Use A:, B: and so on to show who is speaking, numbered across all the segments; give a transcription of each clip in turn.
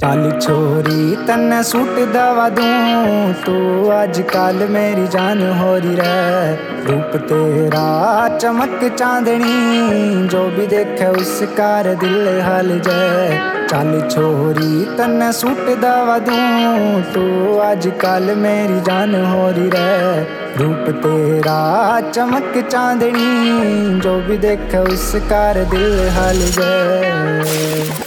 A: चल छोरी तन्ने सूट दवा दूं, तू आजकल मेरी जान हो रही रे। रूप तेरा चमक चांदनी, जो भी देखे उसका दिल हल जाए। चल छोरी तन्ने सूट दवा दूं, तू आजकल मेरी जान हो रही रे। रूप तेरा चमक चांदनी, जो भी देखे उसका दिल हल जाए।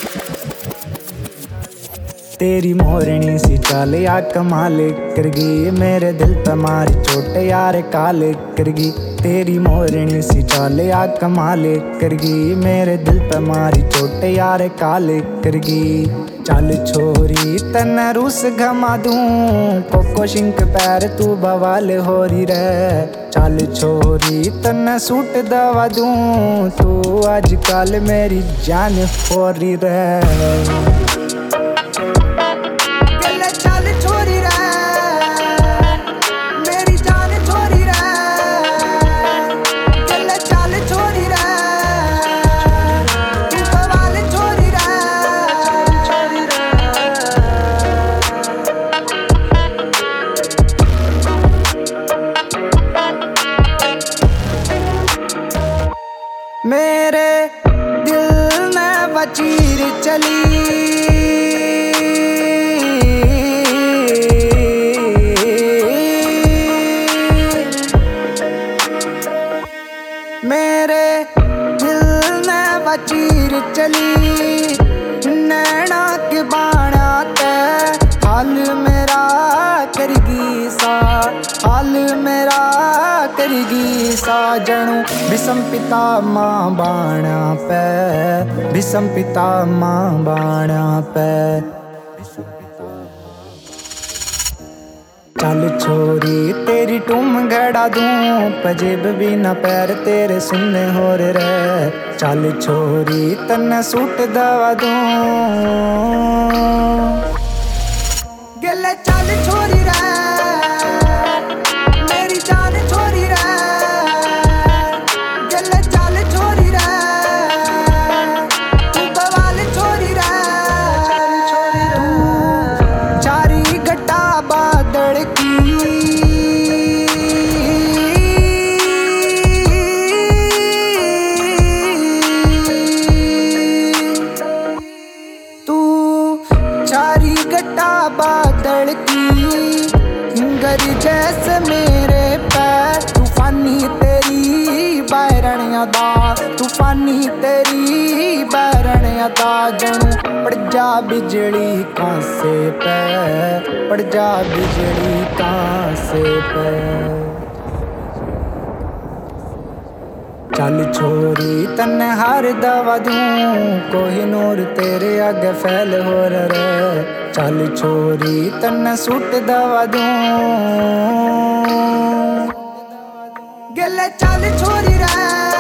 A: तेरी मोरनी सी चाल या कमाल करगी, मेरे दिल पे मारी चोट यार काल करगी। तेरी मोरनी सी चाल या कमाल करगी, मेरे दिल पे मारी चोट यार काल करगी। चल छोरी तन्ने रूस घमा दूं, कोको शिंक पैर तू बवाल हो रही रे। चल छोरी तन्ने सूट दवा दूं, तू आजकल मेरी जान हो रही रे। मेरे दिल में बचीर चली, मेरे दिल में बचीर चली। नैना के बाणा ते हाल मेरा करगी सा, हाल मेरा करगी सा। जणू भीष्म पिता मां बाणा पे, भीष्म पिता मां बाणा पे। चल छोरी तेरी टूम घड़ा दूं, पजेब भी न पैर तेरे सुनने हो रे। चल छोरी तन्ने सूट दवा दूं, गले चल छोरी रे, मेरी जान छोरी रे। गले चल छोरी रे, तू बवाल छोरी रे। तू चारी घटा बादल की, चारी घटा बादल की हिंगर जैसे मेरे पैर। तूफानी तेरी बैरण अदा, तूफानी तेरी बैरण अदा। जणू पड़ जा बिजली कांसे पे, पड़ जा बिजली कांसे पे। चल छोरी तन्ने हार दवा दूं, कोहिनूर तेरे आगे फैल हो रे। चल छोरी तन्ने सूट दवा दूं, गले चल छोरी रे।